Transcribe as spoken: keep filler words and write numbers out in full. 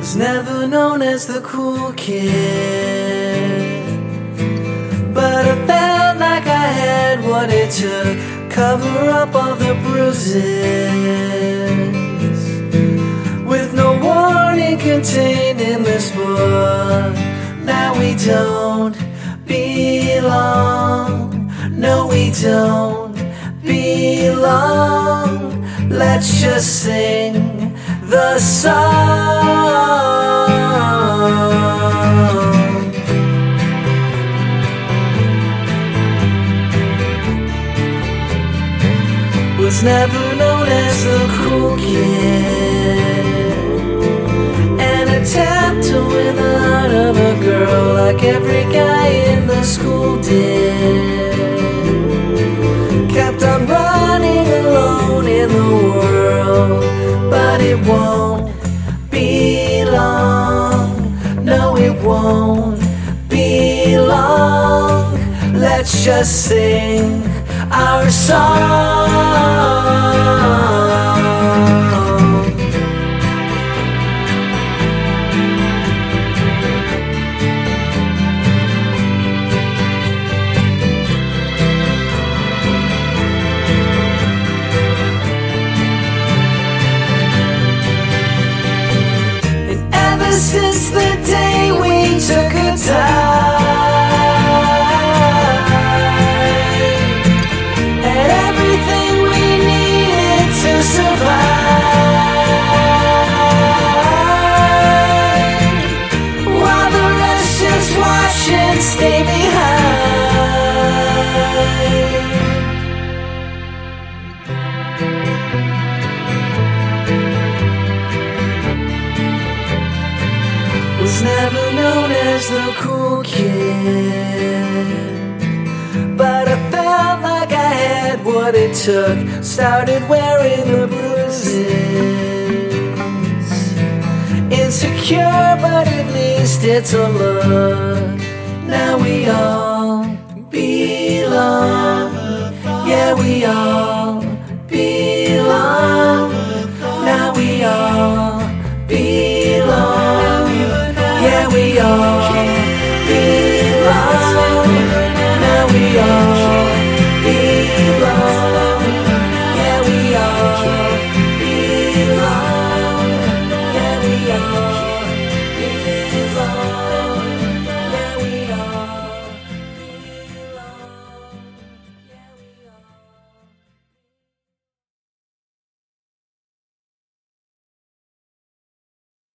Was never known as the cool kid, but I felt like I had what it took, cover up all the bruises, with no warning contained in this book. Now we don't belong, no we don't belong. Let's just sing the song. Was never known as the cool kid, an attempt to win the heart of a girl like every guy in the school did. Kept on running alone in the world, but it won't be long, no it won't be long. Let's just sing our song. And ever since the day we took a dive, stay behind. Was never known as the cool kid, but I felt like I had what it took, started wearing the bruises. Insecure, but at least it's a look. Now we all belong, yeah we all